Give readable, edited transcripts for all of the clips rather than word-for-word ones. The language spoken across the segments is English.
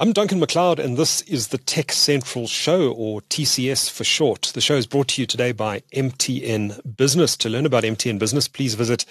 I'm Duncan McLeod, and this is the Tech Central Show, or TCS for short. The show is brought to you today by MTN Business. To learn about MTN Business, please visit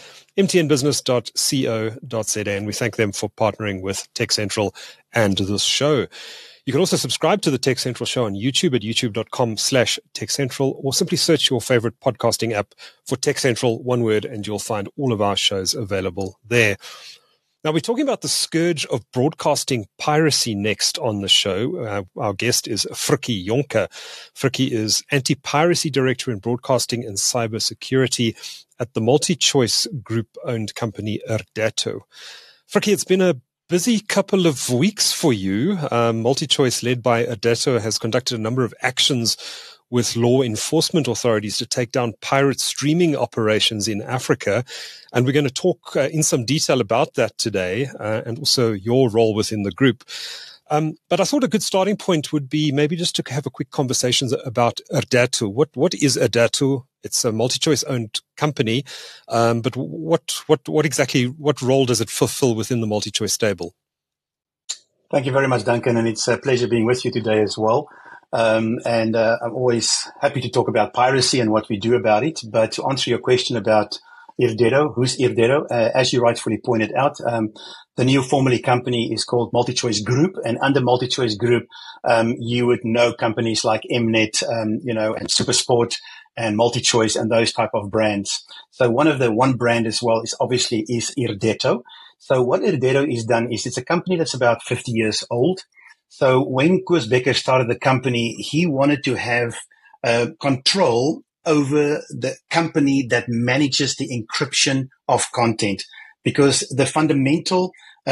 mtnbusiness.co.za, and we thank them for partnering with Tech Central and this show. You can also subscribe to the Tech Central Show on YouTube at youtube.com/TechCentral, or simply search your favorite podcasting app for Tech Central, one word, and you'll find all of our shows available there. Now, we're talking about the scourge of broadcasting piracy next on the show. Our guest is Frikkie Jonker. Frikkie is Anti-Piracy Director in Broadcasting and Cybersecurity at the MultiChoice Group-owned company Irdeto. Frikkie, it's been a busy couple of weeks for you. MultiChoice, led by Irdeto, has conducted a number of actions with law enforcement authorities to take down pirate streaming operations in Africa. And we're going to talk in some detail about that today, and also your role within the group. But I thought a good starting point would be maybe just to have a quick conversation about Irdeto. What is Irdeto? It's a MultiChoice owned company, but what role does it fulfill within the MultiChoice stable? Thank you very much, Duncan, and it's a pleasure being with you today as well. I'm always happy to talk about piracy and what we do about it. But to answer your question about Irdeto, who's Irdeto? As you rightfully pointed out, the new formerly company is called MultiChoice Group, and under MultiChoice Group, you would know companies like Mnet, and SuperSport and MultiChoice and those type of brands. So one brand as well is Irdeto. So what Irdeto is done is it's a company that's about 50 years old. So when Koos Bekker started the company, he wanted to have control over the company that manages the encryption of content, because the fundamental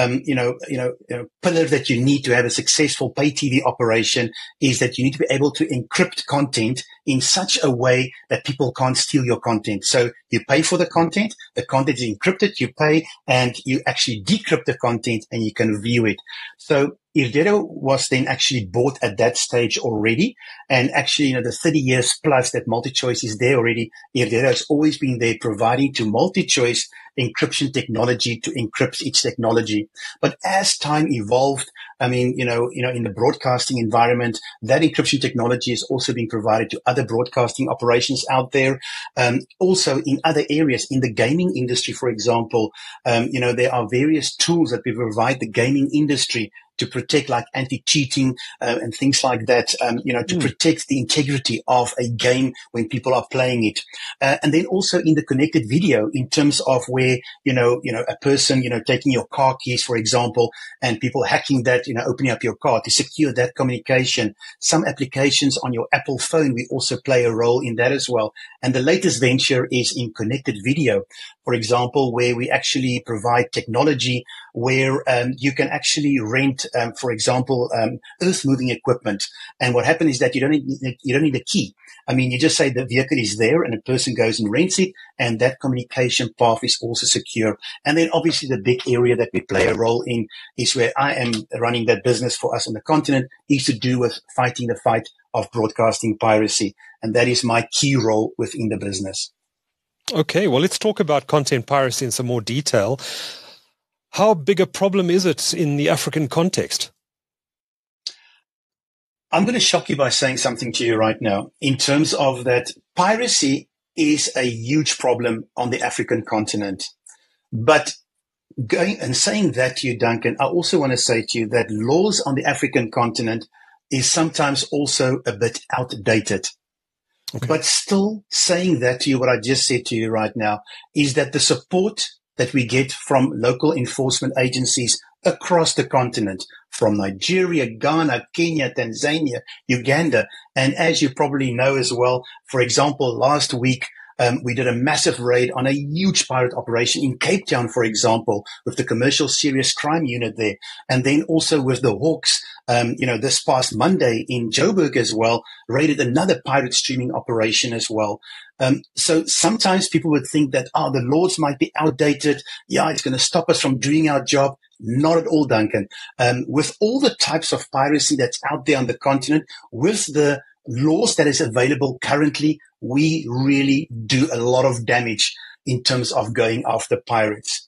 pillar that you need to have a successful pay TV operation is that you need to be able to encrypt content in such a way that people can't steal your content. So you pay for the content is encrypted, you pay, and you actually decrypt the content and you can view it. So Irdeto was then actually bought at that stage already. And actually, the 30 years plus that MultiChoice is there already, Irdeto has always been there providing to MultiChoice encryption technology to encrypt its technology. But as time evolved, in the broadcasting environment, that encryption technology is also being provided to other broadcasting operations out there. Also in other areas, in the gaming industry, for example, there are various tools that we provide the gaming industry to protect, like anti-cheating and things like that, to protect the integrity of a game when people are playing it. And then also in the connected video, in terms of where, a person, taking your car keys, for example, and people hacking that, opening up your car to secure that communication. Some applications on your Apple phone, we also play a role in that as well. And the latest venture is in connected video, for example, where we actually provide technology where you can actually rent, for example, earth-moving equipment. And what happens is that you don't need a key. You just say the vehicle is there and a person goes and rents it, and that communication path is also secure. And then obviously the big area that we play a role in is where I am running that business for us on the continent, is to do with fighting the fight of broadcasting piracy. And that is my key role within the business. Okay, well, let's talk about content piracy in some more detail. How big a problem is it in the African context? I'm going to shock you by saying something to you right now. In terms of that, piracy is a huge problem on the African continent. But going and saying that to you, Duncan, I also want to say to you that laws on the African continent is sometimes also a bit outdated. Okay. But still saying that to you, what I just said to you right now, is that the support that we get from local enforcement agencies across the continent, from Nigeria, Ghana, Kenya, Tanzania, Uganda. And as you probably know as well, for example, last week, we did a massive raid on a huge pirate operation in Cape Town, for example, with the Commercial Serious Crime Unit there. And then also with the Hawks, this past Monday in Joburg as well, raided another pirate streaming operation as well. So sometimes people would think that, the laws might be outdated. Yeah, it's going to stop us from doing our job. Not at all, Duncan. With all the types of piracy that's out there on the continent, with the laws that is available currently, we really do a lot of damage in terms of going after pirates.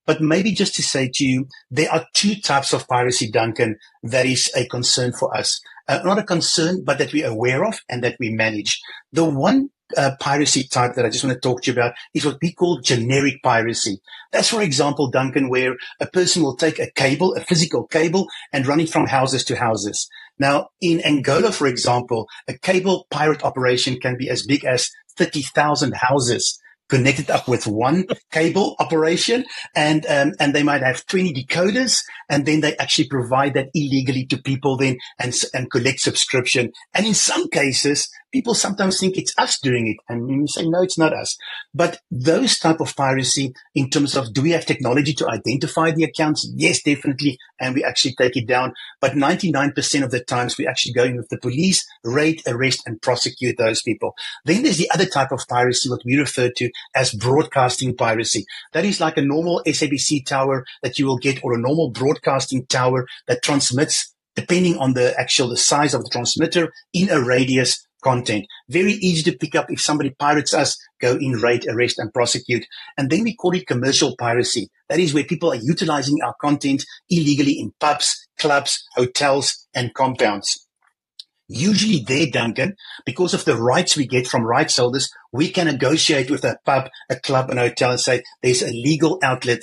But maybe just to say to you, there are two types of piracy, Duncan, that is a concern for us. Not a concern, but that we're aware of and that we manage. The one piracy type that I just want to talk to you about is what we call generic piracy. That's, for example, Duncan, where a person will take a cable, a physical cable, and run it from houses to houses. Now, in Angola, for example, a cable pirate operation can be as big as 30,000 houses connected up with one cable operation, and they might have 20 decoders, and then they actually provide that illegally to people then and collect subscription. And in some cases, people sometimes think it's us doing it, and you say, no, it's not us. But those type of piracy, in terms of, do we have technology to identify the accounts? Yes, definitely, and we actually take it down. But 99% of the times, we actually go in with the police, raid, arrest, and prosecute those people. Then there's the other type of piracy, what we refer to as broadcasting piracy. That is like a normal SABC tower that you will get, or a normal broadcasting tower that transmits, depending on the size of the transmitter, in a radius content. Very easy to pick up. If somebody pirates us, go in, raid, arrest, and prosecute. And then we call it commercial piracy. That is where people are utilizing our content illegally in pubs, clubs, hotels, and compounds. Usually there, Duncan, because of the rights we get from rights holders, we can negotiate with a pub, a club, and a hotel and say, there's a legal outlet,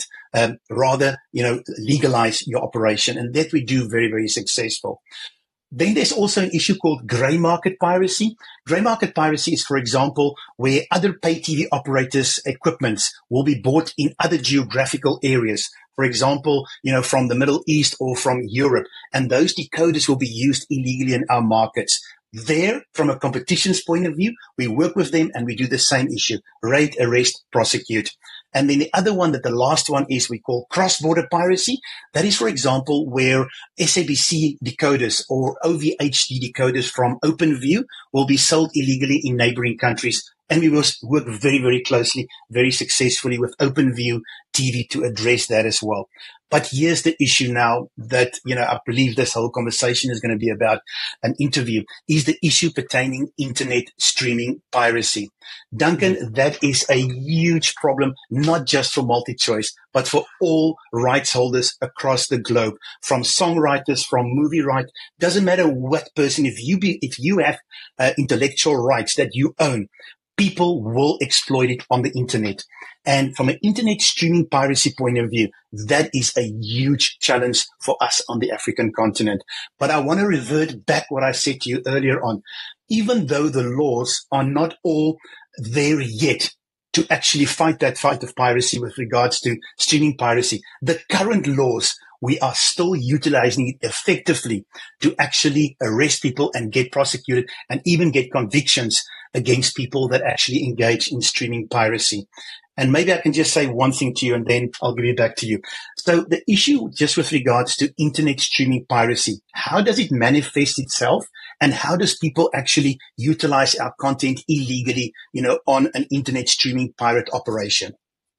legalize your operation. And that we do very, very successful. Then there's also an issue called grey market piracy. Grey market piracy is, for example, where other pay TV operators' equipments will be bought in other geographical areas. For example, from the Middle East or from Europe. And those decoders will be used illegally in our markets. There, from a competition's point of view, we work with them and we do the same issue. Raid, arrest, prosecute. And then the other one, the last one, is we call cross-border piracy. That is, for example, where SABC decoders or OVHD decoders from OpenView will be sold illegally in neighboring countries. And we will work very, very closely, very successfully with OpenView TV to address that as well. But here's the issue now that, I believe this whole conversation is going to be about an interview, is the issue pertaining internet streaming piracy. Duncan, that is a huge problem, not just for MultiChoice, but for all rights holders across the globe, from songwriters, from movie rights. Doesn't matter what person, if you have intellectual rights that you own, people will exploit it on the internet. And from an internet streaming piracy point of view, that is a huge challenge for us on the African continent. But I want to revert back what I said to you earlier on. Even though the laws are not all there yet to actually fight that fight of piracy with regards to streaming piracy, the current laws, we are still utilizing it effectively to actually arrest people and get prosecuted and even get convictions against people that actually engage in streaming piracy. And maybe I can just say one thing to you and then I'll give it back to you. So the issue just with regards to internet streaming piracy, how does it manifest itself and how does people actually utilize our content illegally, on an internet streaming pirate operation?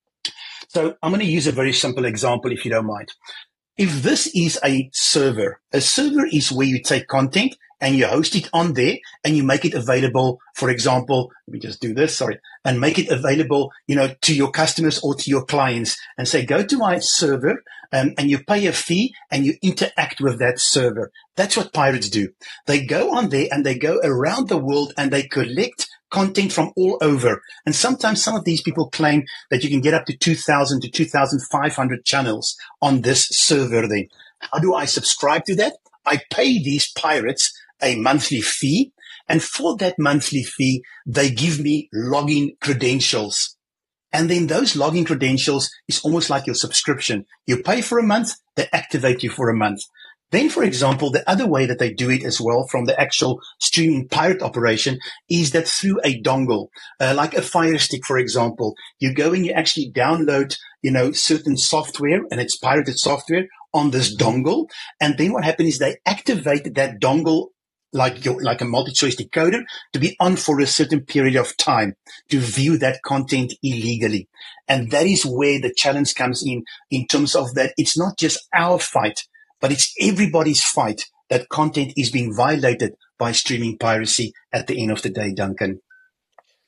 So I'm going to use a very simple example if you don't mind. If this is a server is where you take content and you host it on there and you make it available, for example, let me just do this, and make it available, to your customers or to your clients and say, go to my server and you pay a fee and you interact with that server. That's what pirates do. They go on there and they go around the world and they collect content from all over. And sometimes some of these people claim that you can get up to 2,000 to 2,500 channels on this server then. How do I subscribe to that? I pay these pirates a monthly fee. And for that monthly fee, they give me login credentials. And then those login credentials is almost like your subscription. You pay for a month, they activate you for a month. Then, for example, the other way that they do it as well from the actual streaming pirate operation is that through a dongle, like a Fire Stick, for example, you go and you actually download, certain software, and it's pirated software on this dongle. And then what happens is they activate that dongle like a MultiChoice decoder to be on for a certain period of time to view that content illegally. And that is where the challenge comes in terms of that it's not just our fight, but it's everybody's fight that content is being violated by streaming piracy at the end of the day, Duncan.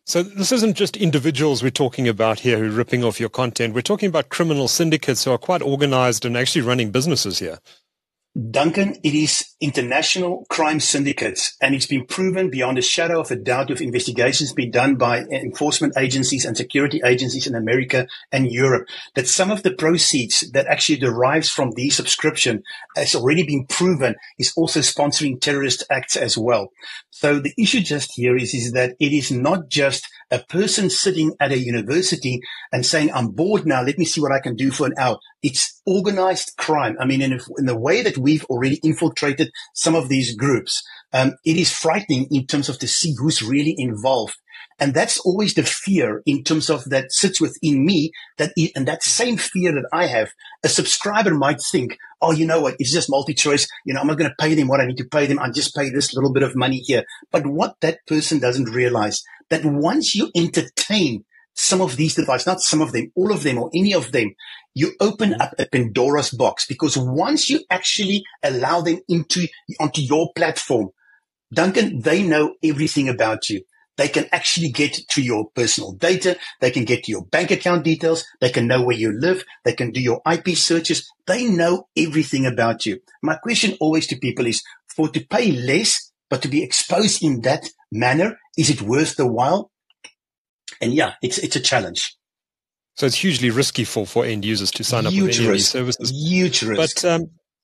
So this isn't just individuals we're talking about here who are ripping off your content. We're talking about criminal syndicates who are quite organized and actually running businesses here. Duncan, it is international crime syndicates, and it's been proven beyond a shadow of a doubt with investigations being done by enforcement agencies and security agencies in America and Europe that some of the proceeds that actually derives from the subscription has already been proven is also sponsoring terrorist acts as well. So the issue just here is that it is not just a person sitting at a university and saying, I'm bored now, let me see what I can do for an hour. It's organized crime. I mean, in the way that we've already infiltrated some of these groups, it is frightening in terms of to see who's really involved. And that's always the fear in terms of that sits within me, and that same fear that I have, a subscriber might think, oh, you know what, it's just multi-choice. You know, I'm not going to pay them what I need to pay them. I just pay this little bit of money here. But what that person doesn't realize, that once you entertain some of these devices, not some of them, all of them or any of them, you open up a Pandora's box, because once you actually allow them onto your platform, Duncan, they know everything about you. They can actually get to your personal data. They can get to your bank account details. They can know where you live. They can do your IP searches. They know everything about you. My question always to people is, for to pay less, but to be exposed in that manner, is it worth the while? And yeah, it's a challenge. So it's hugely risky for end users to sign up with any of these services. Huge risk. But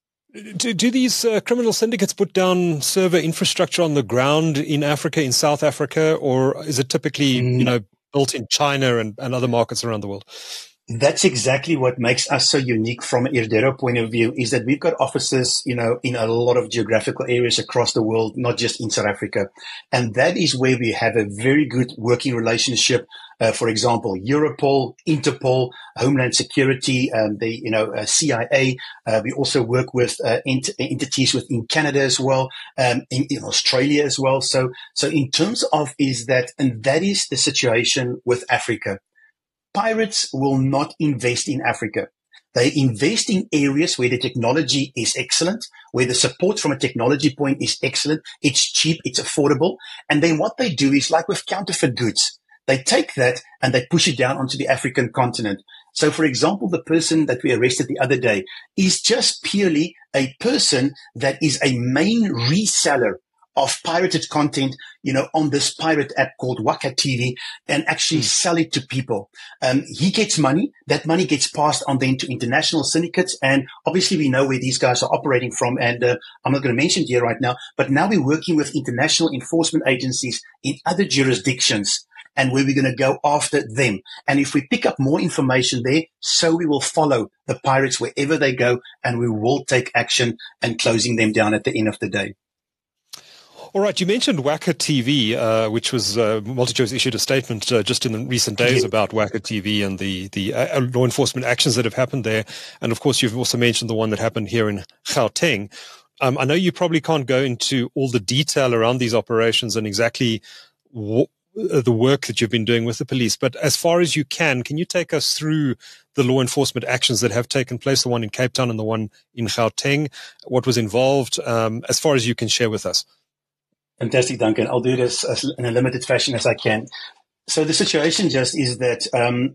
do these criminal syndicates put down server infrastructure on the ground in Africa, in South Africa, or is it typically built in China and other markets around the world? That's exactly what makes us so unique from an Irdero point of view, is that we've got offices, in a lot of geographical areas across the world, not just in South Africa. And that is where we have a very good working relationship. For example, Europol, Interpol, Homeland Security, the CIA. We also work with entities within Canada as well, in Australia as well. So in terms of and that is the situation with Africa. Pirates will not invest in Africa. They invest in areas where the technology is excellent, where the support from a technology point is excellent. It's cheap, it's affordable. And then what they do is, like with counterfeit goods, they take that and they push it down onto the African continent. So, for example, the person that we arrested the other day is just purely a person that is a main reseller of pirated content, on this pirate app called Waka TV, and actually sell it to people. He gets money. That money gets passed on then to international syndicates. And obviously we know where these guys are operating from. And I'm not going to mention it here right now, but now we're working with international enforcement agencies in other jurisdictions, and where we're going to go after them. And if we pick up more information there, so we will follow the pirates wherever they go, and we will take action and closing them down at the end of the day. All right, you mentioned Waka TV, which was MultiChoice issued a statement just in the recent days about Waka TV and the law enforcement actions that have happened there. And of course, you've also mentioned the one that happened here in Gauteng. I know you probably can't go into all the detail around these operations and exactly the work that you've been doing with the police, but as far as you can you take us through the law enforcement actions that have taken place, the one in Cape Town and the one in Gauteng, what was involved, as far as you can share with us? Fantastic, Duncan. I'll do this in a limited fashion as I can. So the situation just is that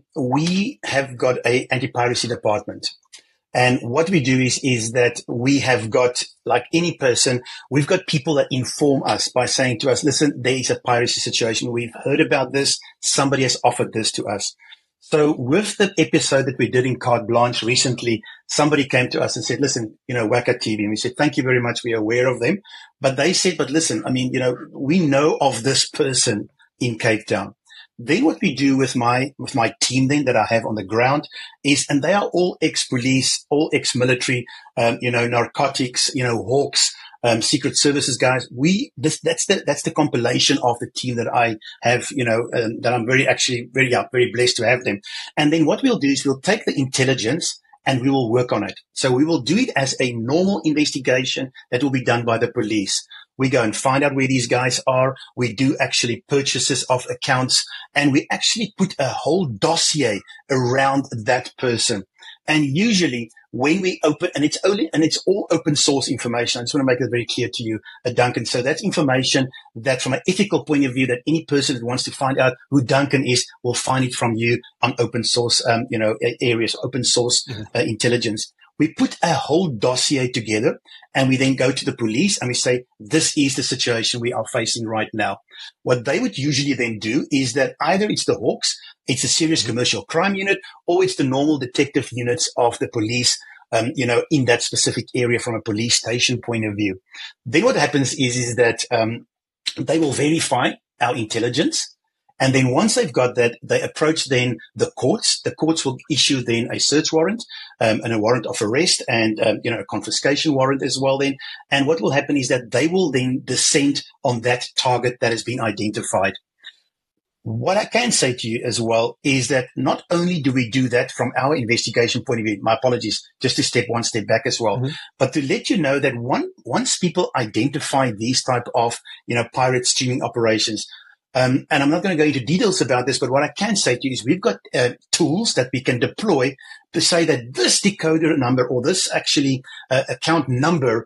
we have got an anti-piracy department. And what we do is that we have got, like any person, we've got people that inform us by saying to us, listen, there is a piracy situation. We've heard about this. Somebody has offered this to us. So with the episode that we did in Carte Blanche recently, somebody came to us and said, listen, Waka TV. And we said, thank you very much. We're aware of them. But they said, but listen, we know of this person in Cape Town. Then what we do with my team then that I have on the ground is, and they are all ex-police, all ex-military, narcotics, hawks, secret services guys. That's the compilation of the team that I have, that I'm very blessed to have them. And then what we'll do is we'll take the intelligence and we will work on it. So we will do it as a normal investigation that will be done by the police. We go and find out where these guys are. We do actually purchases of accounts, and we actually put a whole dossier around that person. And usually when we open, and it's all open source information. I just want to make it very clear to you, Duncan. So that's information that from an ethical point of view, that any person that wants to find out who Duncan is will find it from you on open source, areas, open source intelligence. We put a whole dossier together and we then go to the police and we say, this is the situation we are facing right now. What they would usually then do is that either it's the Hawks, it's a serious commercial crime unit, or it's the normal detective units of the police, in that specific area from a police station point of view. Then what happens is that they will verify our intelligence. And then once they've got that, they approach then the courts. The courts will issue then a search warrant, and a warrant of arrest and, a confiscation warrant as well then. And what will happen is that they will then descend on that target that has been identified. What I can say to you as well is that not only do we do that from our investigation point of view, my apologies, just to step one step back as well, but to let you know that once people identify these type of, pirate streaming operations, and I'm not going to go into details about this, but what I can say to you is we've got tools that we can deploy to say that this decoder number or this actually account number,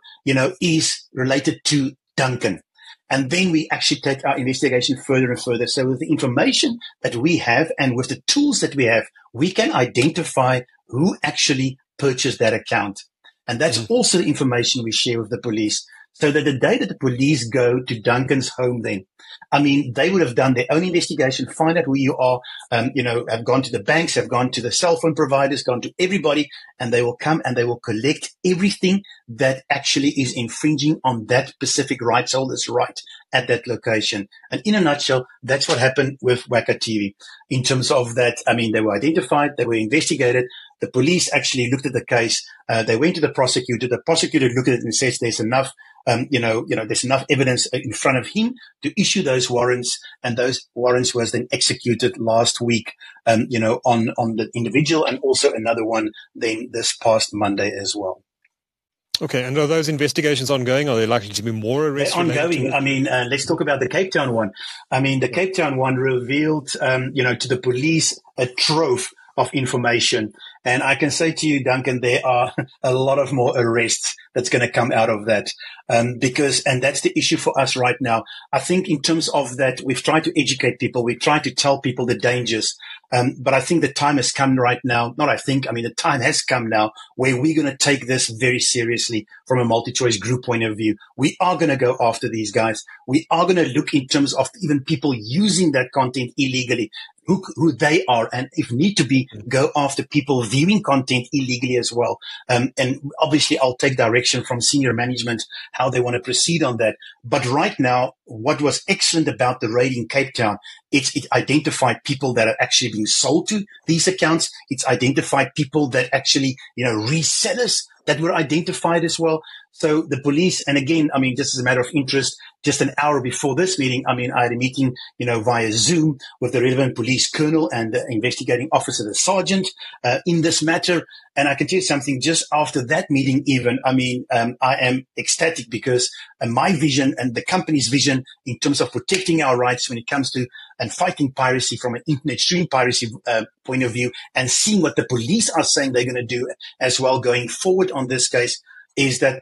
is related to Duncan. And then we actually take our investigation further and further. So with the information that we have and with the tools that we have, we can identify who actually purchased that account. And that's also the information we share with the police. So that the day that the police go to Duncan's home then, they would have done their own investigation, find out who you are, have gone to the banks, have gone to the cell phone providers, gone to everybody, and they will come and they will collect everything that actually is infringing on that specific rights holder's right at that location. And in a nutshell, that's what happened with Whacker TV. In terms of that, they were identified, they were investigated. The police actually looked at the case. They went to the prosecutor. The prosecutor looked at it and says there's enough, there's enough evidence in front of him to issue those warrants. And those warrants was then executed last week, on the individual, and also another one then this past Monday as well. Okay. And are those investigations ongoing? Are there likely to be more arrests? They're ongoing. Let's talk about the Cape Town one. The Cape Town one revealed, to the police a trove of information. And I can say to you, Duncan, there are a lot of more arrests that's going to come out of that. And that's the issue for us right now. I think in terms of that, we've tried to educate people. We've tried to tell people the dangers. But I think the time has come right now. The time has come now where we're going to take this very seriously from a MultiChoice Group point of view. We are going to go after these guys. We are going to look in terms of even people using that content illegally, who they are, and if need to be, go after people viewing content illegally as well. And obviously I'll take direction from senior management, how they want to proceed on that. But right now, what was excellent about the raid in Cape Town, it identified people that are actually being sold to these accounts. It's identified people that actually, resellers that were identified as well. So the police, and again, just as a matter of interest, just an hour before this meeting, I had a meeting, via Zoom with the relevant police colonel and the investigating officer, the sergeant, in this matter. And I can tell you something, just after that meeting even, I am ecstatic because my vision and the company's vision in terms of protecting our rights when it comes to and fighting piracy from an internet stream piracy point of view, and seeing what the police are saying they're going to do as well going forward on this case, is that,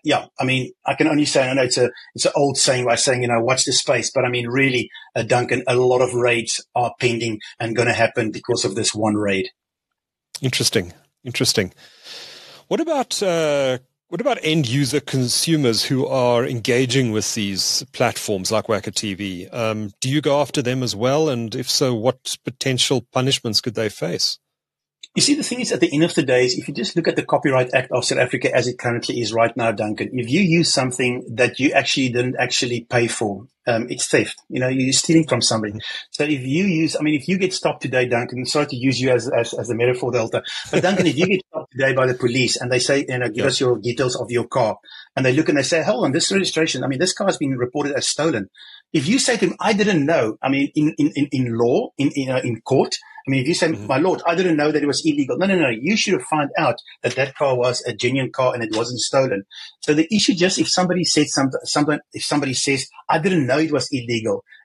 I can only say, I know it's an old saying by saying, watch the space, but really, Duncan, a lot of raids are pending and going to happen because of this one raid. Interesting. What about end user consumers who are engaging with these platforms like Whacker TV? Do you go after them as well? And if so, what potential punishments could they face? You see, the thing is, at the end of the day, if you just look at the Copyright Act of South Africa as it currently is right now, Duncan, if you use something that you actually didn't actually pay for, it's theft. You're stealing from somebody. So if you use, if you get stopped today, Duncan, sorry to use you as a metaphor, Delta, but Duncan, if you get stopped today by the police and they say, give us your details of your car, and they look and they say, hold on, this registration, this car has been reported as stolen. If you say to them, I didn't know, in law, in court, if you say, my lord, I didn't know that it was illegal. No. You should have found out that car was a genuine car and it wasn't stolen. So the issue if somebody says something, if somebody says, I didn't know it was illegal,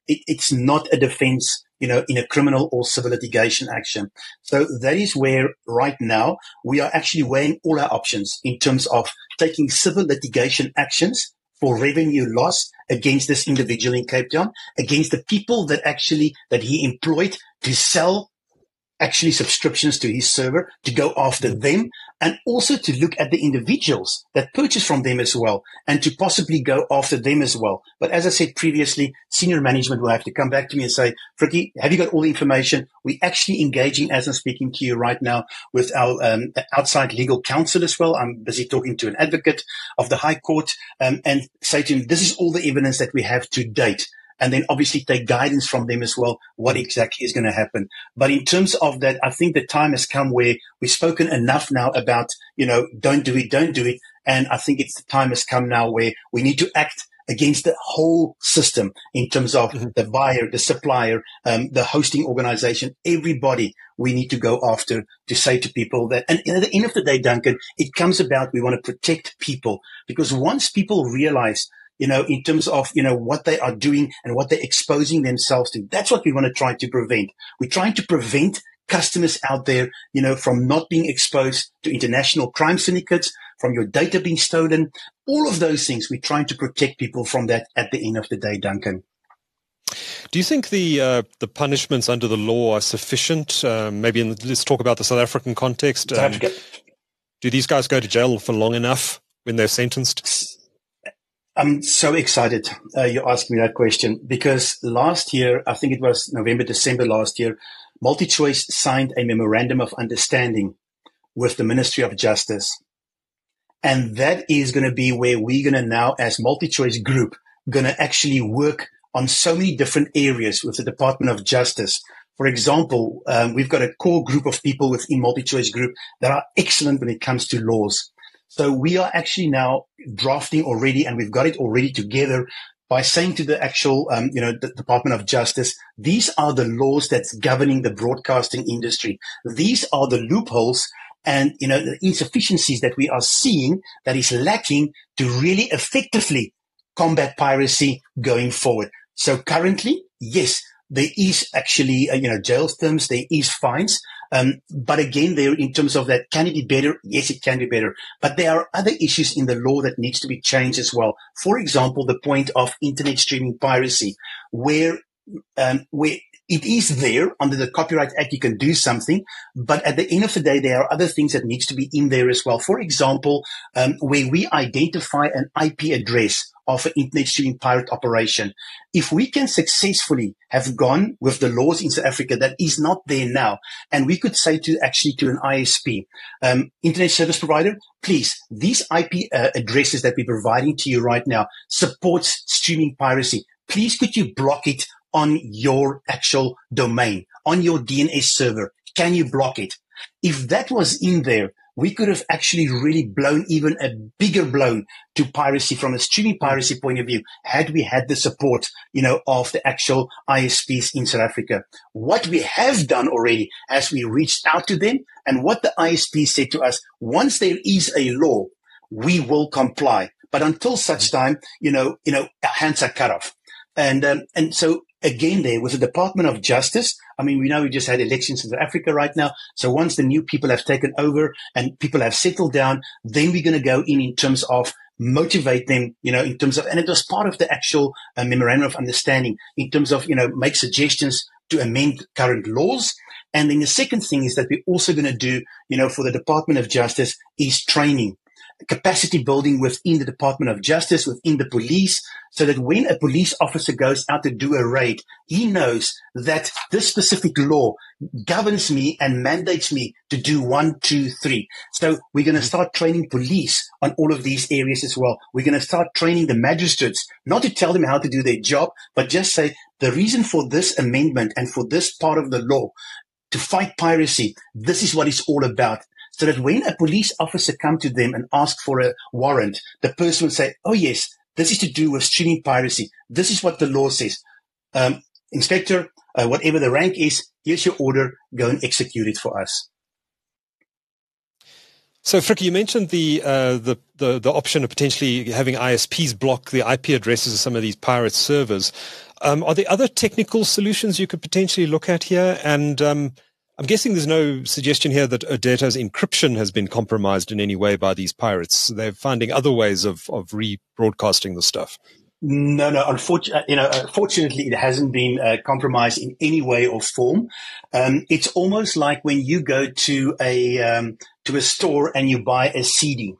it's not a defense, in a criminal or civil litigation action. So that is where right now we are actually weighing all our options in terms of taking civil litigation actions for revenue loss against this individual in Cape Town, against the people that he employed to sell actually subscriptions to his server, to go after them, and also to look at the individuals that purchase from them as well, and to possibly go after them as well. But as I said previously, senior management will have to come back to me and say, Frikkie, have you got all the information? We're actually engaging, as I'm speaking to you right now, with our outside legal counsel as well. I'm busy talking to an advocate of the High Court, and say to him, this is all the evidence that we have to date. And then obviously take guidance from them as well, what exactly is going to happen. But in terms of that, I think the time has come where we've spoken enough now about, don't do it. And I think the time has come now where we need to act against the whole system in terms of the buyer, the supplier, the hosting organization, everybody we need to go after to say to people that, and at the end of the day, Duncan, it comes about, we want to protect people, because once people realize in terms of, what they are doing and what they're exposing themselves to. That's what we want to try to prevent. We're trying to prevent customers out there, from not being exposed to international crime syndicates, from your data being stolen, all of those things. We're trying to protect people from that at the end of the day, Duncan. Do you think the punishments under the law are sufficient? Let's talk about the South African context. Do these guys go to jail for long enough when they're sentenced? I'm so excited you asked me that question, because last year, I think it was November, December last year, MultiChoice signed a memorandum of understanding with the Ministry of Justice. And that is going to be where we're going to now, as MultiChoice Group, going to actually work on so many different areas with the Department of Justice. For example, we've got a core group of people within MultiChoice Group that are excellent when it comes to laws. So we are actually now drafting already, and we've got it already together by saying to the actual, the Department of Justice, these are the laws that's governing the broadcasting industry. These are the loopholes and, the insufficiencies that we are seeing that is lacking to really effectively combat piracy going forward. So currently, yes, there is actually, jail terms, there is fines. But again, there in terms of that, can it be better? Yes, it can be better. But there are other issues in the law that needs to be changed as well. For example, the point of internet streaming piracy, where it is there under the Copyright Act, you can do something, but at the end of the day, there are other things that needs to be in there as well. For example, where we identify an IP address of an internet streaming pirate operation. If we can successfully have gone with the laws in South Africa that is not there now, and we could say to an ISP, internet service provider, please, these IP addresses that we're providing to you right now supports streaming piracy. Please could you block it on your actual domain, on your DNS server? Can you block it? If that was in there, we could have actually really blown even a bigger blow to piracy from a streaming piracy point of view had we had the support, of the actual ISPs in South Africa. What we have done already as we reached out to them, and what the ISPs said to us, once there is a law, we will comply. But until such time, our hands are cut off. And so again, there with the Department of Justice, we know we just had elections in South Africa right now. So once the new people have taken over and people have settled down, then we're going to go in terms of motivate them, in terms of, and it was part of the actual memorandum of understanding in terms of, make suggestions to amend current laws. And then the second thing is that we're also going to do, for the Department of Justice is training. Capacity building within the Department of Justice, within the police, so that when a police officer goes out to do a raid, he knows that this specific law governs me and mandates me to do 1, 2, 3. So we're going to start training police on all of these areas as well. We're going to start training the magistrates, not to tell them how to do their job, but just say the reason for this amendment and for this part of the law to fight piracy, this is what it's all about. So that when a police officer comes to them and asks for a warrant, the person will say, oh yes, this is to do with streaming piracy. This is what the law says. Inspector, whatever the rank is, here's your order, go and execute it for us. So, Frikkie, you mentioned the option of potentially having ISPs block the IP addresses of some of these pirate servers. Are there other technical solutions you could potentially look at here? And I'm guessing there's no suggestion here that Odata's encryption has been compromised in any way by these pirates. They're finding other ways of rebroadcasting the stuff. No. Unfortunately, it hasn't been compromised in any way or form. It's almost like when you go to a store and you buy a CD,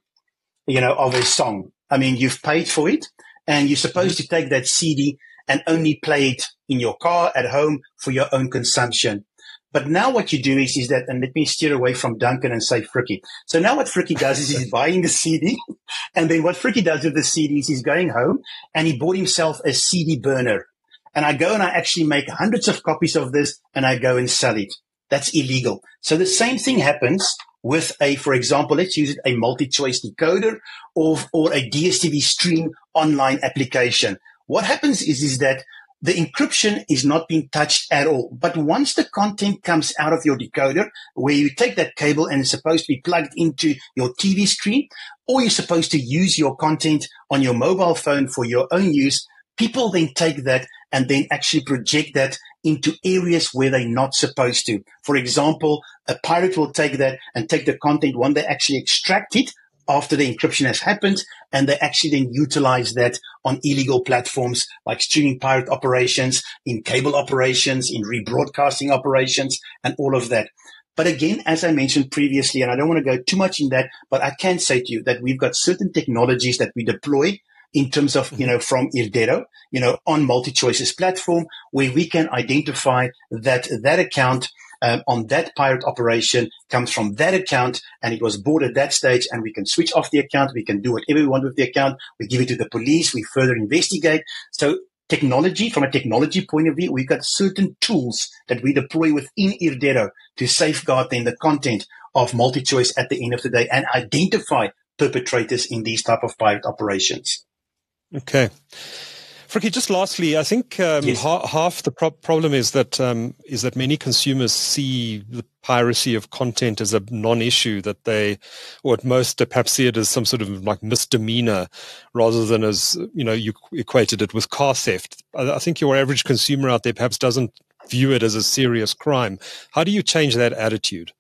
of a song. I mean, you've paid for it, and you're supposed to take that CD and only play it in your car at home for your own consumption. But now what you do is that, and let me steer away from Duncan and say Frikkie. So now what Frikkie does is he's buying the CD, and then what Frikkie does with the CD is he's going home and he bought himself a CD burner. And I go and I actually make hundreds of copies of this and I go and sell it. That's illegal. So the same thing happens with for example, let's use it, a multi-choice decoder or a DSTV stream online application. What happens is that the encryption is not being touched at all. But once the content comes out of your decoder, where you take that cable and it's supposed to be plugged into your TV screen, or you're supposed to use your content on your mobile phone for your own use, people then take that and then actually project that into areas where they're not supposed to. For example, a pirate will take that and take the content when they actually extract it after the encryption has happened, and they actually then utilize that on illegal platforms like streaming pirate operations, in cable operations, in rebroadcasting operations, and all of that. But again, as I mentioned previously, and I don't want to go too much in that, but I can say to you that we've got certain technologies that we deploy in terms of, from Irdero, on MultiChoice's platform, where we can identify that account on that pirate operation comes from that account, and it was bought at that stage, and we can switch off the account. We can do whatever we want with the account. We give it to the police. We further investigate. So technology, from a technology point of view, we've got certain tools that we deploy within Irdero to safeguard then the content of MultiChoice at the end of the day and identify perpetrators in these type of pirate operations. Okay. Frikkie, just lastly, I think yes. half the problem is that many consumers see the piracy of content as a non-issue, that they, or at most, perhaps see it as some sort of like misdemeanor, rather than as, you equated it with car theft. I think your average consumer out there perhaps doesn't view it as a serious crime. How do you change that attitude?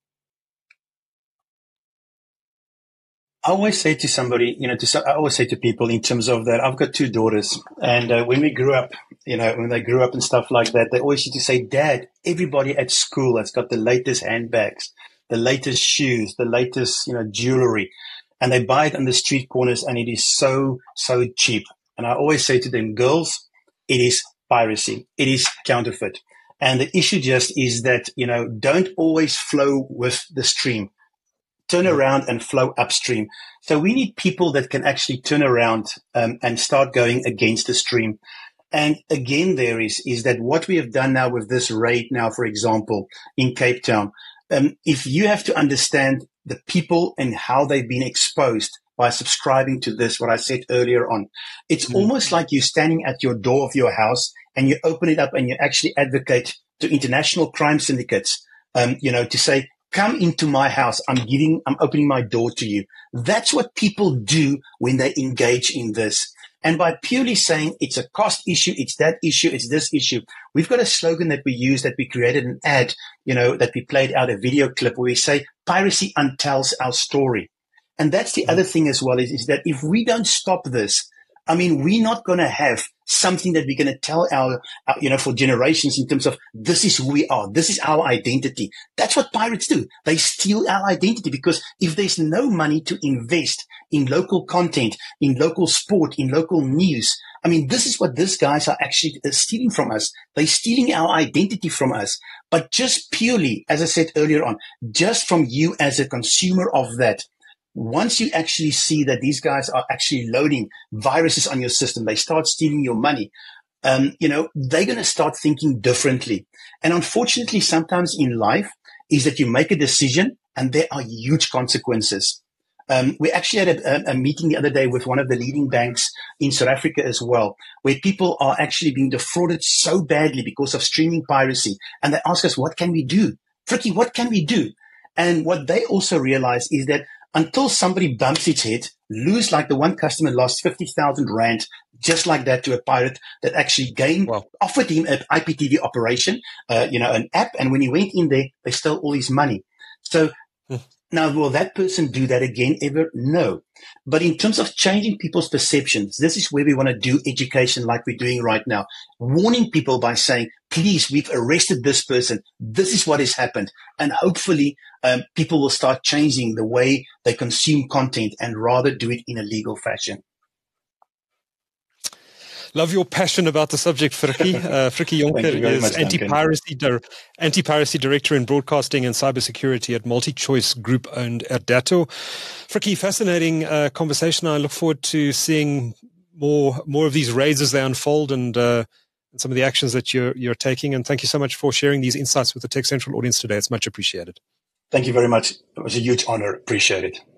I always say to somebody, I always say to people in terms of that, I've got two daughters, and when we grew up, when they grew up and stuff like that, they always used to say, Dad, everybody at school has got the latest handbags, the latest shoes, the latest, jewelry, and they buy it on the street corners, and it is so, so cheap. And I always say to them, girls, it is piracy. It is counterfeit. And the issue just is that, don't always flow with the stream. Turn around and flow upstream. So we need people that can actually turn around and start going against the stream. And again, there is that what we have done now with this raid now, for example, in Cape Town, if you have to understand the people and how they've been exposed by subscribing to this, what I said earlier on, it's almost like you're standing at your door of your house and you open it up and you actually advocate to international crime syndicates, to say, come into my house. I'm opening my door to you. That's what people do when they engage in this. And by purely saying it's a cost issue, it's that issue, it's this issue. We've got a slogan that we use, that we created an ad, that we played out a video clip where we say, piracy untells our story. And that's the other thing as well, is that if we don't stop this, we're not going to have something that we're going to tell our, for generations in terms of this is who we are. This is our identity. That's what pirates do. They steal our identity, because if there's no money to invest in local content, in local sport, in local news, this is what these guys are actually stealing from us. They're stealing our identity from us. But just purely, as I said earlier on, just from you as a consumer of that, once you actually see that these guys are actually loading viruses on your system, they start stealing your money, they're going to start thinking differently. And unfortunately, sometimes in life is that you make a decision and there are huge consequences. We actually had a meeting the other day with one of the leading banks in South Africa as well, where people are actually being defrauded so badly because of streaming piracy. And they ask us, what can we do? Frikkie, what can we do? And what they also realize is that until somebody bumps its head, lose, like the one customer lost 50,000 Rand just like that to a pirate that actually offered him an IPTV operation, an app. And when he went in there, they stole all his money. So now, will that person do that again ever? No. But in terms of changing people's perceptions, this is where we want to do education like we're doing right now. Warning people by saying, please, we've arrested this person. This is what has happened. And hopefully people will start changing the way they consume content and rather do it in a legal fashion. Love your passion about the subject, Frikkie. Frikkie Jonker is anti-piracy director in broadcasting and cybersecurity at MultiChoice Group owned Irdeto. Frikkie, fascinating conversation. I look forward to seeing more of these raids as they unfold and some of the actions that you're taking. And thank you so much for sharing these insights with the Tech Central audience today. It's much appreciated. Thank you very much. It was a huge honor. Appreciate it.